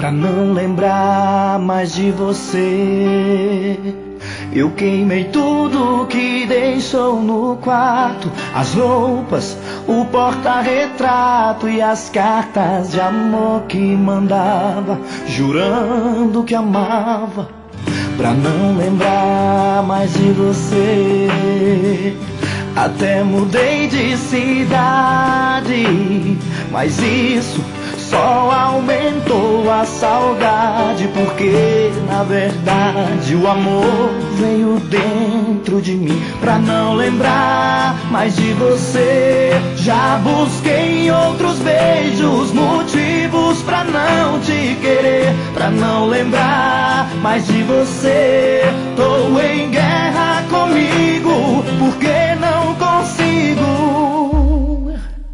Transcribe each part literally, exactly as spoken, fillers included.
Pra não lembrar mais de você, eu queimei tudo que deixou no quarto, as roupas, o porta-retrato e as cartas de amor que mandava, jurando que amava. Pra não lembrar mais de você, até mudei de cidade, mas isso só aumentou a saudade, porque na verdade o amor veio dentro de mim. Pra não lembrar mais de você, já busquei em outros beijos motivos pra não te querer. Pra não lembrar mais de você, tô em guerra comigo, porque não consigo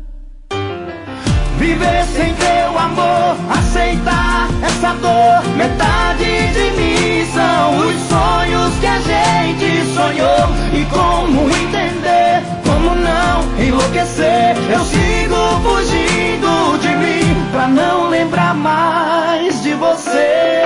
viver sem teu amor, aceitar essa dor. Metade de mim são os sonhos que a gente sonhou. E como entender, como não enlouquecer? Eu sigo fugindo de mim pra não lembrar mais de você.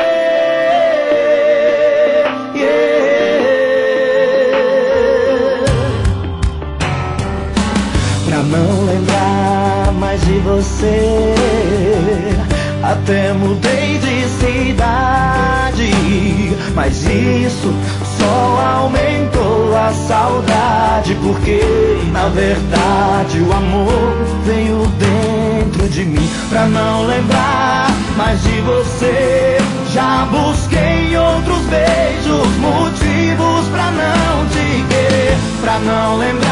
Pra não lembrar mais de você, até mudei de cidade, mas isso só aumentou a saudade, porque na verdade o amor veio dentro de mim. Pra não lembrar mais de você, já busquei em outros beijos motivos pra não te querer. Pra não lembrar